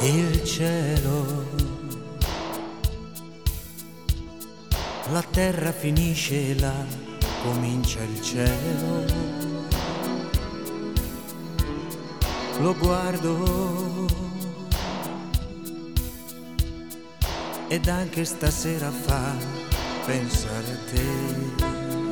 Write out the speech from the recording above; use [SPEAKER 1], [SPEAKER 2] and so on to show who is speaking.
[SPEAKER 1] il cielo, la terra finisce là, comincia il cielo. Lo guardo ed anche stasera fa pensare a te.